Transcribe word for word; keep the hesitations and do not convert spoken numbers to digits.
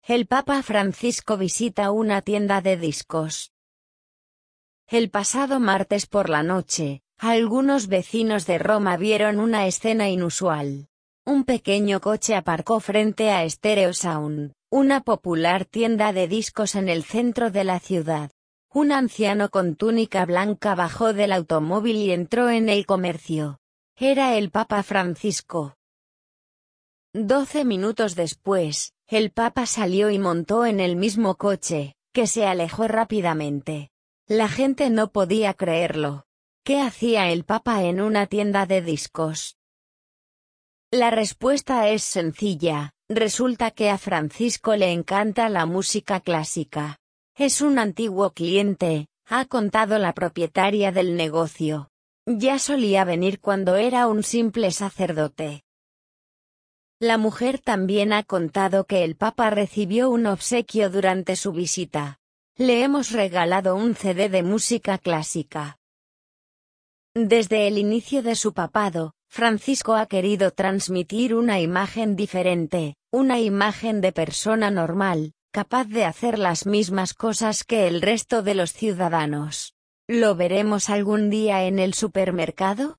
El Papa Francisco visita una tienda de discos. El pasado martes por la noche, algunos vecinos de Roma vieron una escena inusual. Un pequeño coche aparcó frente a Stereo Sound, una popular tienda de discos en el centro de la ciudad. Un anciano con túnica blanca bajó del automóvil y entró en el comercio. Era el Papa Francisco. Doce minutos después, el Papa salió y montó en el mismo coche, que se alejó rápidamente. La gente no podía creerlo. ¿Qué hacía el Papa en una tienda de discos? La respuesta es sencilla, resulta que a Francisco le encanta la música clásica. Es un antiguo cliente, ha contado la propietaria del negocio. Ya solía venir cuando era un simple sacerdote. La mujer también ha contado que el Papa recibió un obsequio durante su visita. Le hemos regalado un C D de música clásica. Desde el inicio de su papado, Francisco ha querido transmitir una imagen diferente, una imagen de persona normal, capaz de hacer las mismas cosas que el resto de los ciudadanos. ¿Lo veremos algún día en el supermercado?